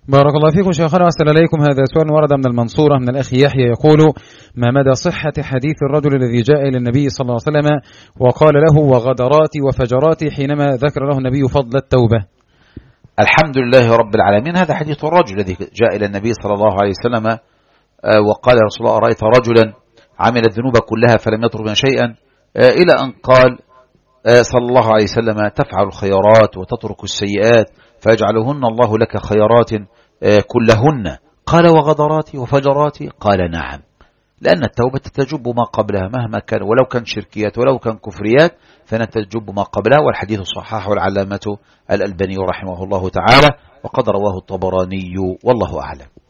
بارك الله فيكم شيخنا وأحسن إليكم. هذا سؤال ورد من المنصورة من الأخ يحيى يقول: ما مدى صحة حديث الرجل الذي جاء إلى النبي صلى الله عليه وسلم وقال له وغدراتي وفجراتي حينما ذكر له النبي فضل التوبة؟ الحمد لله رب العالمين. هذا حديث الرجل الذي جاء إلى النبي صلى الله عليه وسلم وقال يا رسول الله أرأيت رجلا عمل الذنوب كلها فلم يترك منها شيئا، إلى أن قال صلى الله عليه وسلم: تفعل الخيرات وتترك السيئات فيجعلهن الله لك خيرات كلهن. قال: وغدراتي وفجراتي؟ قال: نعم، لأن التوبة تجب ما قبلها مهما كان، ولو كان شركيات ولو كان كفريات فإنها تجب ما قبلها. والحديث صححه العلامة الألباني رحمه الله تعالى، وقد رواه الطبراني، والله أعلم.